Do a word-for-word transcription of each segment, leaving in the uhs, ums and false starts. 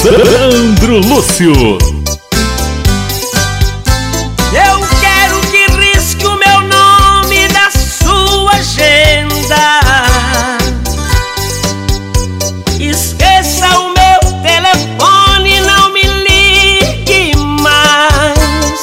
Sandro Lúcio. Eu quero que risque o meu nome da sua agenda. Esqueça o meu telefone, não me ligue mais,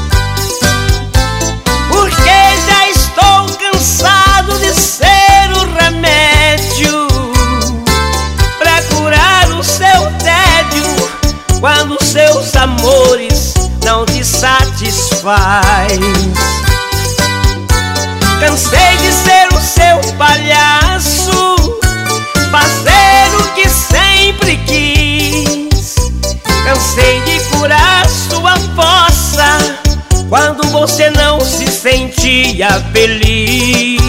porque já estou cansado de ser o remédio pra curar o seu tédio quando seus amores não te satisfaz. Cansei de ser o seu palhaço, fazer o que sempre quis. Cansei de curar sua fossa quando você não se sentia feliz.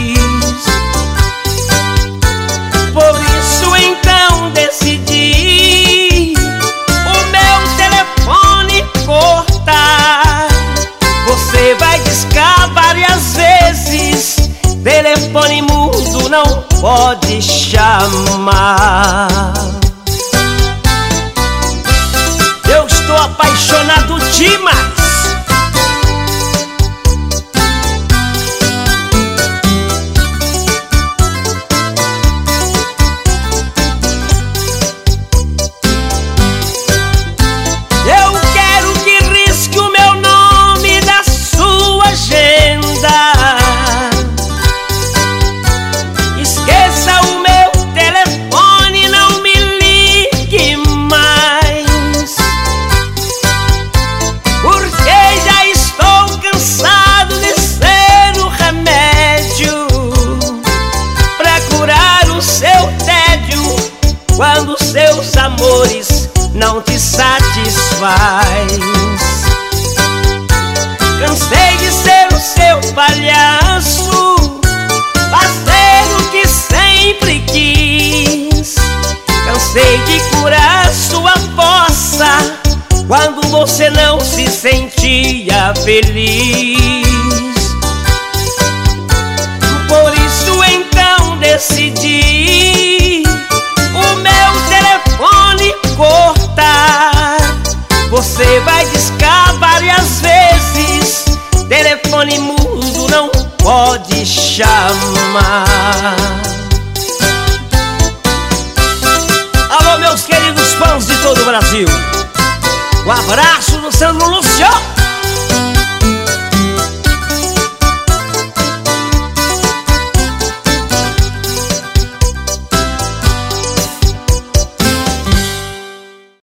Por isso então decidi o meu telefone cortar. Você vai discar várias vezes, telefone mudo não pode chamar. Eu estou apaixonado demais. Eu quero que risque o meu nome da sua agenda. Esqueça o meu telefone, não me ligue mais, porque já estou cansado de ser o remédio pra curar o seu tédio quando seus amores não te satisfaz. Cansei de ser o seu palhaço, fazer o que sempre quis. Cansei de curar sua fossa quando você não se sentia feliz. Por isso então decidi o meu telefone cortar. Você vai discar várias vezes, telefone mudo não pode chamar. Alô, meus queridos fãs de todo o Brasil, um abraço do Sandro Lúcio.